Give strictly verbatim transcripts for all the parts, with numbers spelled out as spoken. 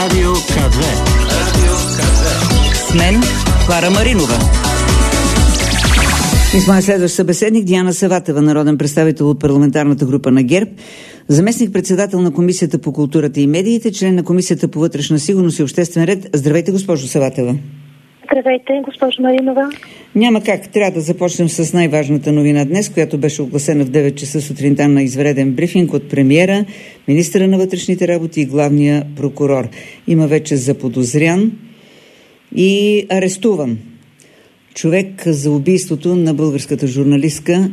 Радио К две. Радио К две. С мен Клара Маринова. И с моя следващ събеседник Диана Саватева, народен представител от парламентарната група на ГЕРБ, заместник-председател на Комисията по културата и медиите, член на Комисията по вътрешна сигурност и обществен ред. Здравейте, госпожо Саватева. Здравейте, госпожо Маринова. Няма как. Трябва да започнем с най-важната новина днес, която беше огласена в девет часа сутринта на извънреден брифинг от премиера, министъра на вътрешните работи и главния прокурор. Има вече заподозрян и арестуван човек за убийството на българската журналистка,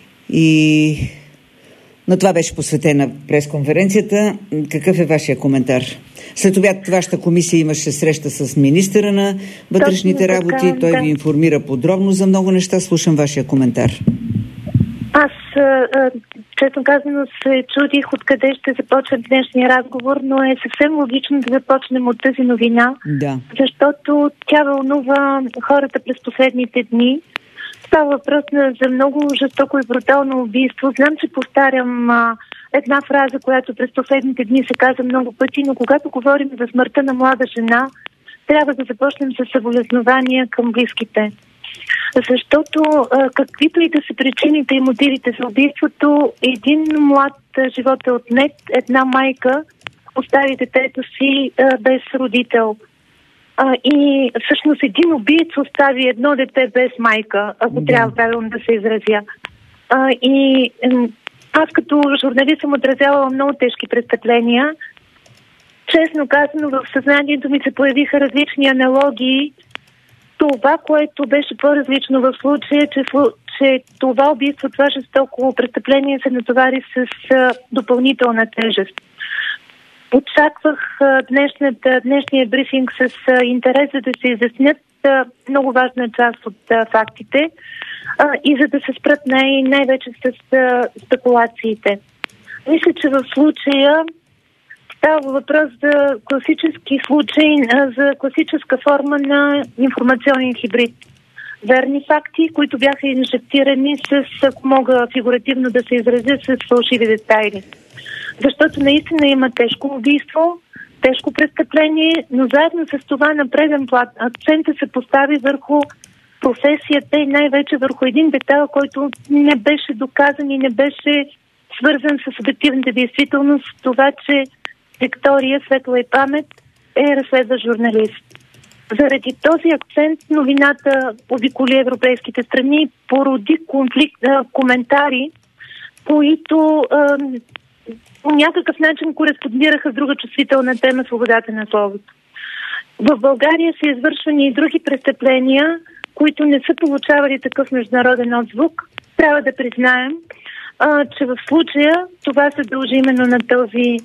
и на това беше посветена пресконференцията. Какъв е вашия коментар? След обяд вашата комисия имаше среща с министъра на вътрешните Точно работи. така, Той да. ви информира подробно за много неща. Слушам вашия коментар. Аз, честно казано, се чудих откъде ще започне днешния разговор, но е съвсем логично да започнем от тази новина, Да. защото тя вълнува хората през последните дни. Става въпрос за много жестоко и брутално убийство. Знам, че повтарям а, една фраза, която през последните дни се каза много пъти, но когато говорим за смъртта на млада жена, трябва да започнем с съболезнования към близките. Защото а, каквито и да са причините и мотивите за убийството, един млад а, живот е отнет, една майка остави детето си а, без родител. А, и всъщност един убиец остави едно дете без майка, ако Да. трябва правилно да се изразя. А, и м, аз като журналист съм отразявала много тежки престъпления. Честно казано, в съзнанието ми се появиха различни аналогии. Това, което беше по-различно в случая, че, че това убийство, това жестоко престъпление се натовари с а, допълнителна тежест. Очаквах а, днешната, днешния брифинг с а, интерес, за да се изяснят а, много важна част от а, фактите а, и за да се спрат най- най-вече с а, спекулациите. Мисля, че в случая става въпрос за класически случай, а, за класическа форма на информационен хибрид. Верни факти, които бяха инжектирани с, ако мога фигуративно да се изразя, с фалшиви детайли. Защото наистина има тежко убийство, тежко престъпление, но заедно с това на преден план акцента се постави върху професията и най-вече върху един детайл, който не беше доказан и не беше свързан с обективната действителност, това, че Виктория, светла и памет, е разследва журналист. Заради този акцент новината обиколи европейските страни, породи конфликт, а, коментари, които а, по някакъв начин кореспондираха с друга чувствителна тема – свободата на словото. В България са извършвани и други престъпления, които не са получавали такъв международен отзвук. Трябва да признаем, а, че в случая това се дължи именно на този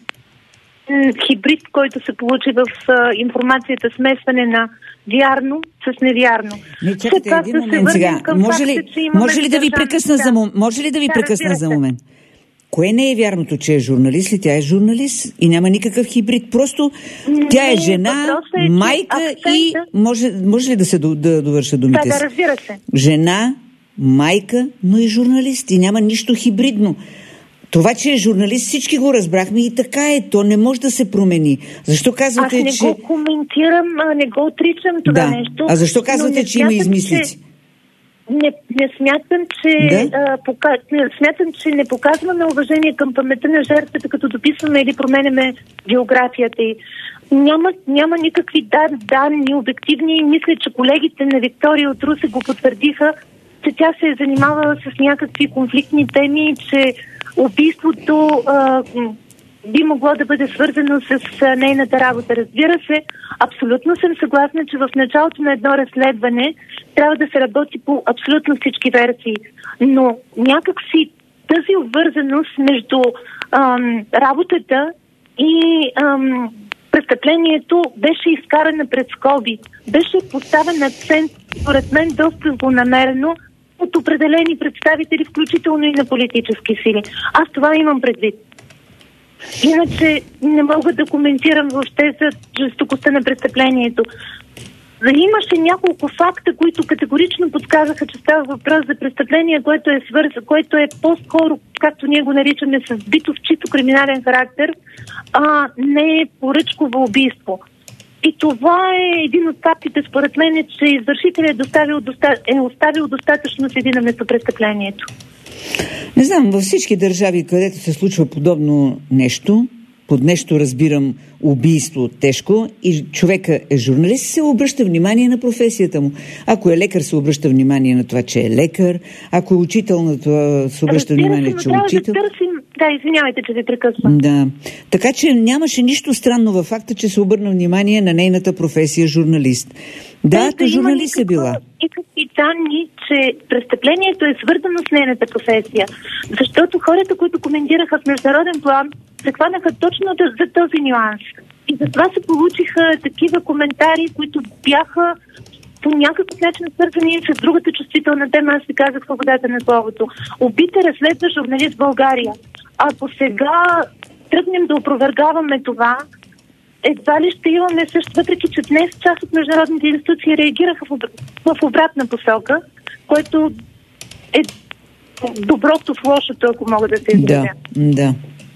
м, хибрид, който се получи в а, информацията, смесване на вярно с невярно. Не, чакайте След един това да се момент сега. върнем към Може ли, факта, че имаме може ли да ви задържани- прекъсна Да. за момент? Може ли да ви Да, прекъсна разбира за се. момент? Кое не е вярното, че е журналист ли? Тя е журналист и няма никакъв хибрид. Просто тя е Не, жена, въпросът е, че майка и... акцента- Може, може ли да се до- да довърша Да, думите да, си? разбира се. Жена, майка, но и журналист. И няма нищо хибридно. Това, че е журналист, всички го разбрахме и така е. То не може да се промени. Защо казвате, Аз не че... го коментирам, а, не го отричам това Да. нещо. А защо но казвате, не че има смятам, измислици? че- Не, не смятам, че Да? а, пока... не, смятам, че не показваме уважение към паметта на жертвата, като дописваме или променяме биографията й. Няма, няма никакви дан, данни, обективни, и мисля, че колегите на Виктория от Русе го потвърдиха, че тя се е занимавала с някакви конфликтни теми, че убийството а, м, би могло да бъде свързано с а, нейната работа. Разбира се, абсолютно съм съгласна, че в началото на едно разследване трябва да се работи по абсолютно всички версии. Но някакси тази обвързаност между ам, работата и ам, престъплението беше изкарана пред скоби. Беше поставен акцент, според мен, доста злонамерено от определени представители, включително и на политически сили. Аз това имам предвид. Иначе не мога да коментирам въобще за жестокостта на престъплението. Имаше няколко факта, които категорично подсказаха, че става въпрос за престъпление, което е свързано, което е по-скоро, както ние го наричаме, с битов чисто криминален характер, а не поръчково убийство. И това е един от фактите, според мен, че извършителят е, доставил, доста... е оставил достатъчно следи на местопрестъплението. Не знам, във всички държави, където се случва подобно нещо, под нещо разбирам убийство тежко и човека е журналист, се обръща внимание на професията му. Ако е лекар, се обръща внимание на това, че е лекар. Ако е учител, на това се обръща Разбира внимание, се, че е учител. Да, търсим... да, извинявайте, че ви прекъсвам. Да. Така че нямаше нищо странно във факта, че се обърна внимание на нейната професия журналист. Да, то журналист е била. И данни, че престъплението е свързано с нейната професия. Защото хората, които коментираха в международен план, се хванаха точно за този нюанс. И затова се получиха такива коментари, които бяха по някакъв начин свързани с другата чувствителна тема. Аз ви казах свободата на словото. Убита разследва журналист в България. Ако сега тръгнем да опровергаваме това, едва ли ще имаме също, въпреки че днес част от международните институции реагираха в, в обратна посока, което е доброто в лошото, ако мога да се изразя. Да, да.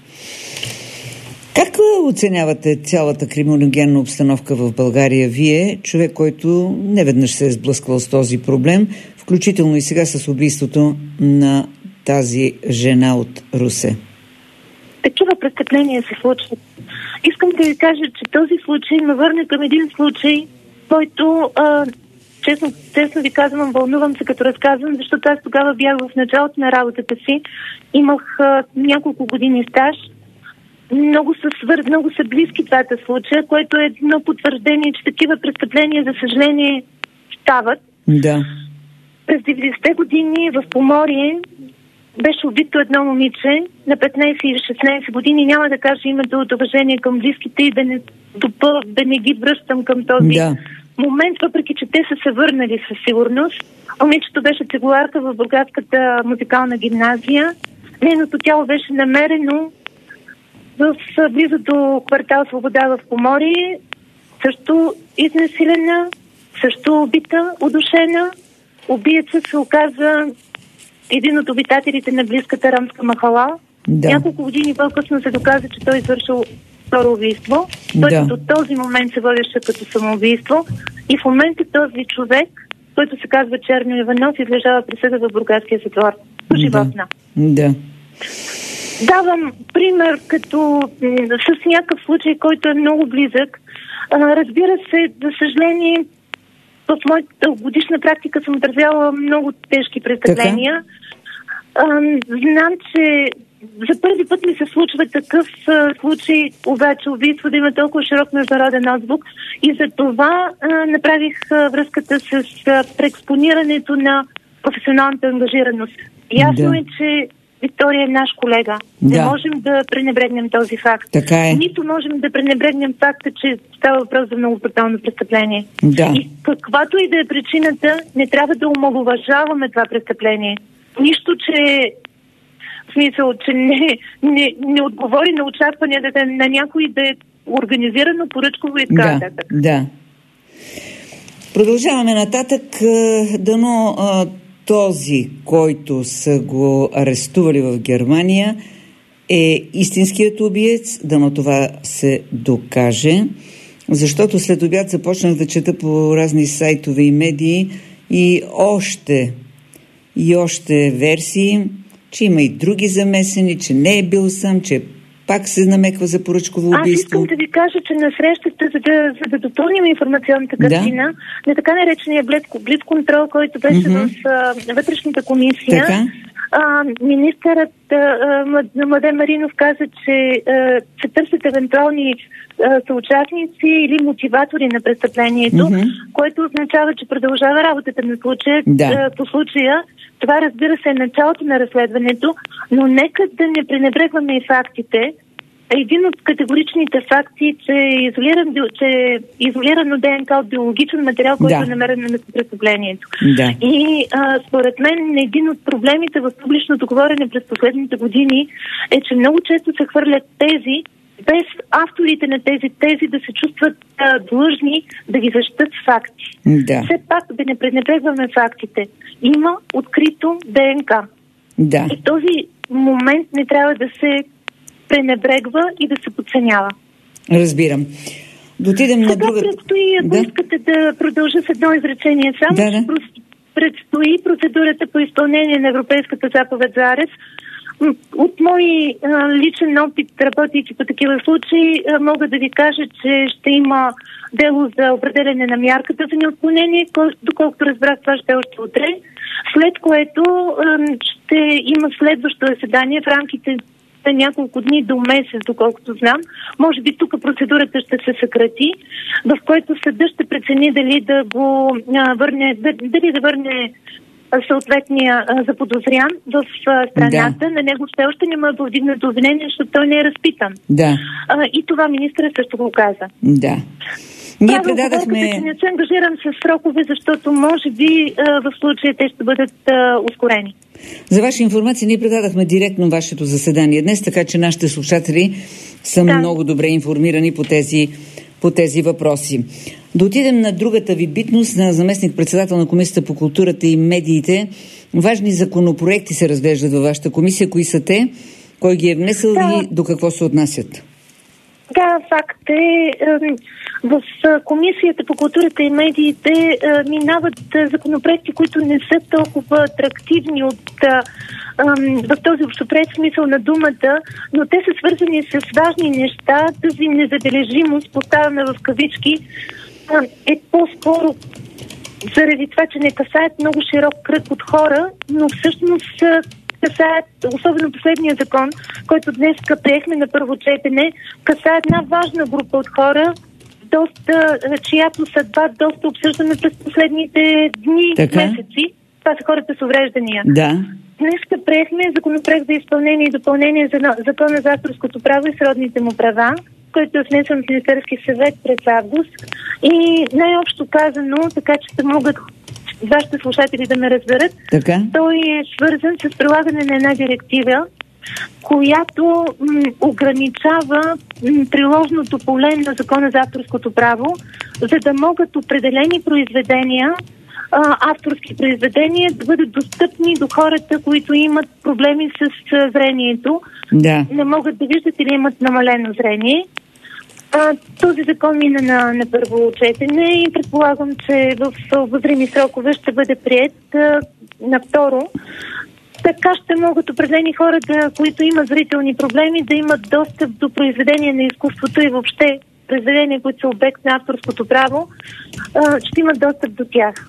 Как оценявате цялата криминогенна обстановка в България? Вие, човек, който неведнъж се е сблъсквал с този проблем, включително и сега с убийството на тази жена от Русе. Такива престъпления се случват. Искам да ви кажа, че този случай ме върне към един случай, който, а, честно, честно ви казвам, вълнувам се като разказвам, защото аз тогава бях в началото на работата си. Имах а, няколко години стаж. Много са, свър... много са близки двата случая, което е едно потвърждение, че такива престъпления, за съжаление, стават. Да. През деветдесетте години в Поморие беше убито едно момиче на петнайсет или шестнайсет години. Няма да кажа името от уважение към близките и да не, допъл... да не ги връщам към този да. момент, въпреки че те са се върнали със сигурност. Момичето беше цигуларка в Бургаската музикална гимназия. Нейното тяло беше намерено в близо до квартал Свобода в Поморие. Също изнасилена, също убита, удушена. Убиеца се оказа един от обитателите на близката ромска махала. Да. Няколко години по-късно се доказа, че той извършил второ убийство. Той да. до този момент се водеше като самоубийство. И в момента този човек, който се казва Черно Иванов, излежава присъда в Бургаския затвор. Животна. Да. Давам пример като с някакъв случай, който е много близък. А, разбира се, за съжаление, в моята годишна практика съм отразяла много тежки престъпления. А, знам, че за първи път ми се случва такъв а, случай, обаче убийство да има толкова широк международен отзвук и за това а, направих а, връзката с а, преекспонирането на професионалната ангажираност. Ясно да. е, че Виктория е наш колега. Да. Не можем да пренебрегнем този факт. Така е. Нито можем да пренебрегнем факта, че става въпрос за много брутално престъпление. Да. И каквато и да е причината, не трябва да омаловажаваме това престъпление. Нищо, че в смисъл, че не, не, не отговори на очакванията на някой да е организирано, поръчково и така нататък. Да, да. Продължаваме нататък. Дано този, който са го арестували в Германия, е истинският убиец, дано това се докаже, защото след обяд започнах да чета по разни сайтове и медии и още, и още версии, че има и други замесени, че не е бил сам, че пак се намеква за поръчково убийство. Аз искам да ви кажа, че на срещата, за да, за да допълним информационната картина, да. на така наречения блиц контрол, който беше mm-hmm. в а, вътрешната комисия, така? А, министърът а, Младен Маринов каза, че а, се търсят евентуални а, съучастници или мотиватори на престъплението, mm-hmm. което означава, че продължава работата на случая, да. а, по случая. Това, разбира се, е началото на разследването, но нека да не пренебрегваме и фактите. Един от категоричните факти, че е изолиран, че изолирано ДНК от биологичен материал, който да. е намерен на престъплението. Да. И а, според мен един от проблемите в публичното говорене през последните години е, че много често се хвърлят тези, без авторите на тези тези да се чувстват а, длъжни да ги защитат с факти. Да. Все пак да не пренебрегваме фактите. Има открито ДНК. Да. И този момент не трябва да се пренебрегва и да се подценява. Разбирам. Да отидем на Сега друга... предстои, ако да? искате да продължа с едно изречение само, Да, да. предстои процедурата по изпълнение на Европейската заповед за арест. От мой а, личен опит, работейки по такива случаи, а, мога да ви кажа, че ще има дело за определене на мярката за неотклонение, доколкото разбрах, това ще е още утре, след което а, ще има следващо заседание в рамките на няколко дни до месец, доколкото знам. Може би тук процедурата ще се съкрати, в който съдът ще прецени дали да го а, върне, дали да върне съответния а, заподозрян в а, страната. Да. На него все още няма повдигнато обвинение, защото той не е разпитан. Да. А, и това министъра също го каза. Да. Ние Правил предадахме... че не се ангажирам с срокове, защото може би а, в случая те ще бъдат а, ускорени. За ваша информация, ние предадахме директно вашето заседание днес, така че нашите слушатели са да. много добре информирани по тези, по тези въпроси. Да отидем на другата ви битност, на заместник-председател на Комисията по културата и медиите. Важни законопроекти се разглеждат във вашата комисия. Кои са те? Кой ги е внесъл да. и до какво се отнасят? Да, факт е. В Комисията по културата и медиите минават законопроекти, които не са толкова атрактивни от, в този общопред смисъл на думата, но те са свързани с важни неща. Тази незабележимост, поставена в кавички, е по-скоро заради това, че не касаят много широк кръг от хора, но всъщност касаят, особено последния закон, който днес приехме на първо четене, касае една важна група от хора, доста, чиято съдба доста обсъждаме през последните дни, така? месеци. Това са хората с увреждания. Да. Днес приехме законопроект за изпълнение и допълнение за закона за авторското право и сродните му права, който е внесен в Министерски съвет през август. И най-общо казано, така че да могат вашите слушатели да ме разберат, така? Той е свързан с прилагане на една директива, която м, ограничава м, приложното поле на закона за авторското право, за да могат определени произведения, а, авторски произведения, да бъдат достъпни до хората, които имат проблеми с а, зрението, да. не могат да виждат или имат намалено зрение. А, този закон мина на, на първо четене и предполагам, че в обозрими срокове ще бъде приет а, на второ. Така ще могат определени хора, да, които имат зрителни проблеми, да имат достъп до произведения на изкуството и въобще произведения, които са обект на авторското право, а, ще имат достъп до тях.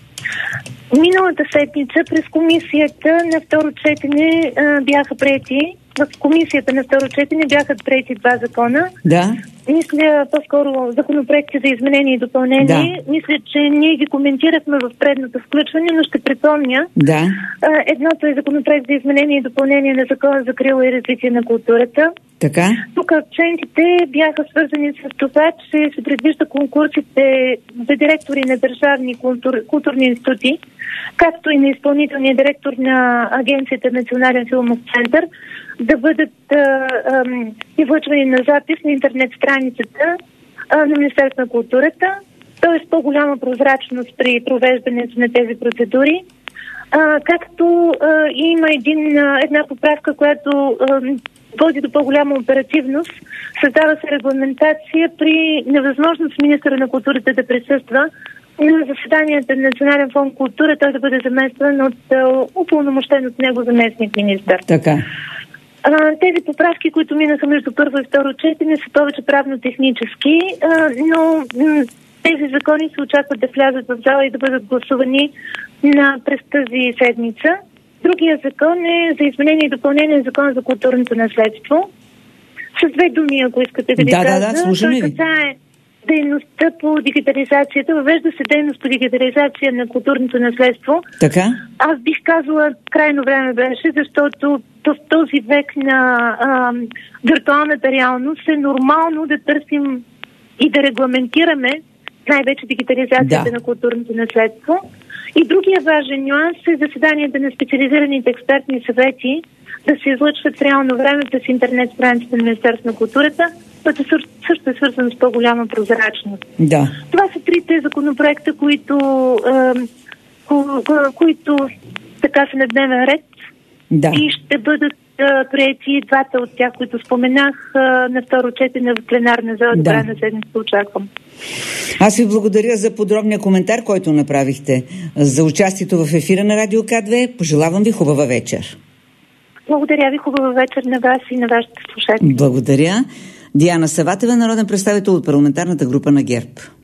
Миналата седмица през комисията на второ четене а, бяха приети, в комисията на второ четене бяха приети два закона. Да. Мисля, по-скоро законопроекти за изменение и допълнение. Да. Мисля, че ние ги коментирахме в предното включване, но ще припомня. Да. Едното е законопроект за изменение и допълнение на закона за закрила и развитие на културата. Така. Тук акцентите бяха свързани с това, че се предвижда конкурсите за директори на държавни култур, културни институти, както и на изпълнителния директор на Агенцията Национален филмов център, да бъдат излъчвани на запис на интернет страницата а, на Министерството на културата, т.е. по-голяма прозрачност при провеждането на тези процедури, а, както а, има един, а, една поправка, която а, води до по-голяма оперативност. Създава се регламентация при невъзможност министъра на културата да присъства на заседанията на Национален фонд култура, той да бъде заместван от упълномощен от него заместник министър. Така. Тези поправки, които минаха между първо и второ четене, са повече правно-технически, но тези закони се очакват да влязат в зала и да бъдат гласувани на, през тази седмица. Другия закон е за изменение и допълнение на закона за културното наследство. С две думи, ако искате да ви да, кажа. Да, да, слушаме ви. Той касае дейността по дигитализацията. Въвежда се дейност по дигитализация на културното наследство. Така? Аз бих казала, крайно време беше, защото в този век на а, виртуалната реалност е нормално да търсим и да регламентираме най-вече дигитализацията да. на културното наследство. И другия важен нюанс е заседанията на специализираните експертни съвети да се излъчват в реално време през интернет страницата на Министерството на културата, което също е свързано с по-голяма прозрачност. Да. Това са трите законопроекта, които, е, ко, които така са на дневен ред да. и ще бъдат приети двата от тях, които споменах, на второ четене в пленарна зала. Добра на седмица очаквам. Аз ви благодаря за подробния коментар, който направихте, за участието в ефира на Радио К две. Пожелавам ви хубава вечер. Благодаря ви, хубава вечер на вас и на вашите слушатели. Благодаря. Диана Саватева, народен представител от парламентарната група на ГЕРБ.